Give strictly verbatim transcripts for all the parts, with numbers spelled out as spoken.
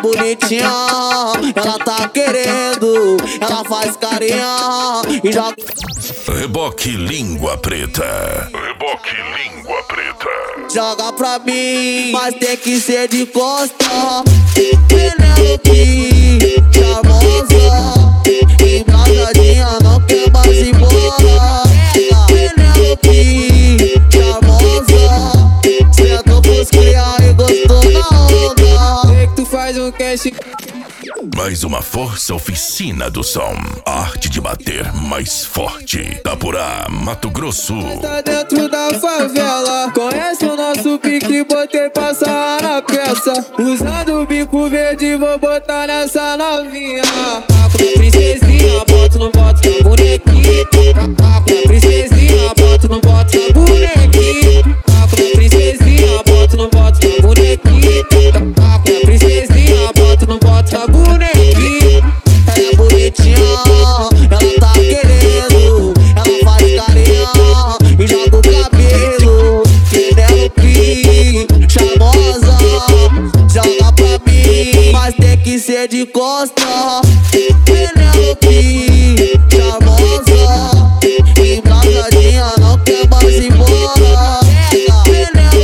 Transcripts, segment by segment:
bonitinha, ela tá querendo, ela faz carinha e joga. Reboque Língua Preta. Reboque Língua Preta. Joga pra mim, mas tem que ser de costa. Penelope, charmosa, embrasadinha, não quer mais ir embora. Penelope, charmosa, sentou pros cria e gostou na onda. Sei que tu faz um cash. Mais uma força oficina do som. Arte de bater mais forte. Tapurá, Mato Grosso. Tá dentro da favela. Conhece o nosso pique, botei passar na peça. Usando o bico verde, vou botar nessa novinha. Tá com a princesinha, boto, não boto na bonequinha. Tá com a princesinha, boto, não boto na bonequinha. Tá com a princesinha, boto, não boto na bonequinha. Tá com a princesinha, boto, não boto na bonequinha. Ela é bonitinha, ela tá querendo, ela faz carinha e joga o cabelo. Penelope, charmosa, joga pra mim, mas tem que ser de costa. Penelope, charmosa, embrasadinha, não quer mais ir embora.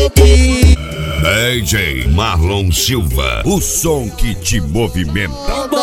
Penelope. D J Marlon Silva, o som que te movimenta.